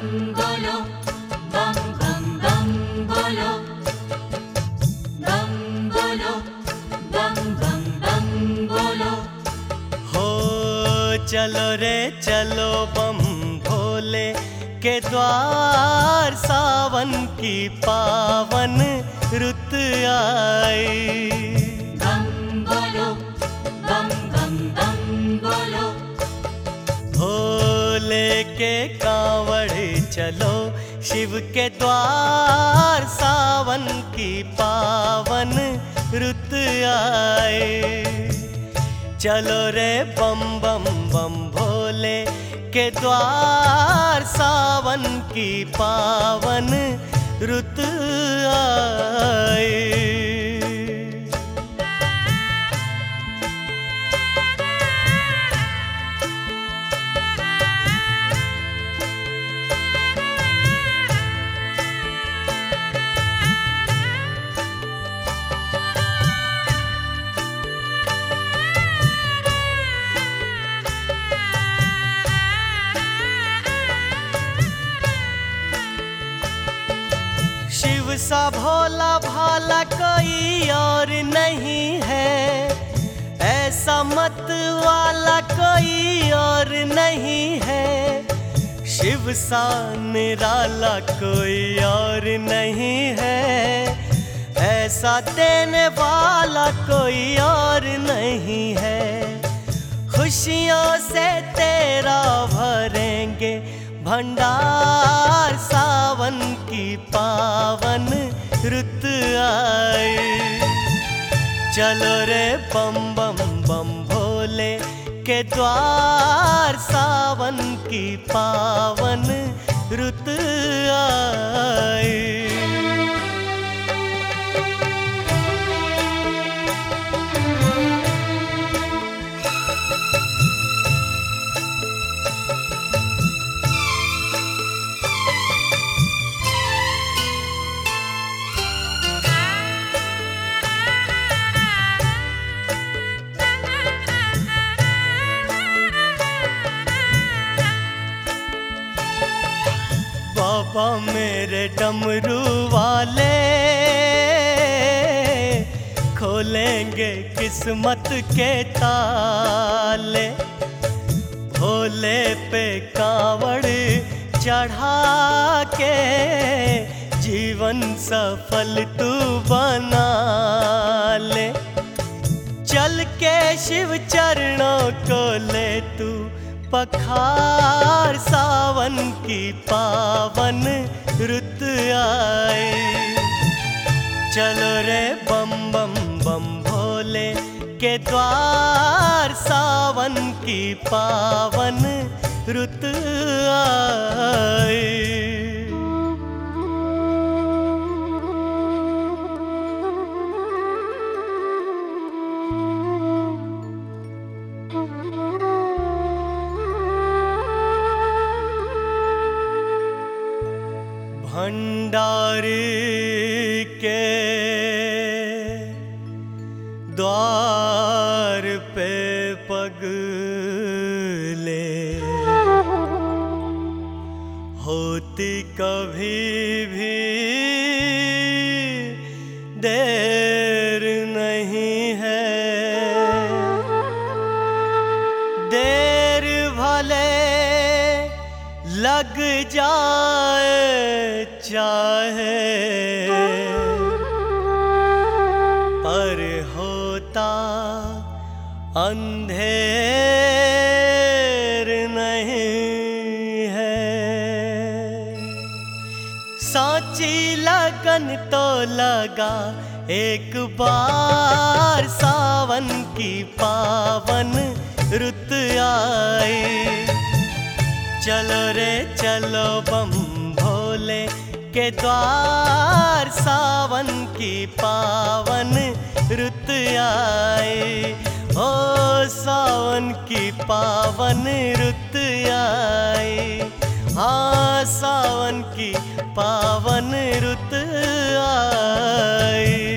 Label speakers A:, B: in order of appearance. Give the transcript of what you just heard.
A: बोलो, बम बम बम बोलो, बम बोलो, बम बम बम बोलो।
B: हो चलो रे चलो बम भोले के द्वार, सावन की पावन रुत आई।
A: बम बोलो, बम बम बम बोलो।
B: भोले के कांवड़ चलो शिव के द्वार, सावन की पावन रुत आए। चलो रे बम बम बम भोले के द्वार, सावन की पावन रुत आए। शिव सा भोला भाला कोई और नहीं है, ऐसा मत वाला कोई और नहीं है। शिव सा निराला कोई और नहीं है, ऐसा देने वाला कोई और नहीं है। खुशियों से तेरा भरेंगे भंडार, सावन की पावन रुत आई। चलो रे बम बम बम भोले के द्वार, सावन की पावन रुत आई। बाबा मेरे डमरू वाले खोलेंगे किस्मत के ताले। भोले पे कांवड़ चढ़ा के जीवन सफल तू बना ले। चल के शिव चरणों को ले तू पखार, सावन की पावन रुत आए। चलो रे बम बम बम भोले के द्वार, सावन की पावन रुत आए। भंडारी के द्वार पे पग ले, होती कभी भी देर नहीं है। देर भले लग जाए चाहे, पर होता अंधेर नहीं है। सांची लगन तो लगा एक बार, सावन की पावन रुत आई। चलो रे चलो बम भोले के द्वार, सावन की पावन रुत आई। ओ सावन की पावन रुत आई। हाँ सावन की पावन रुत आई।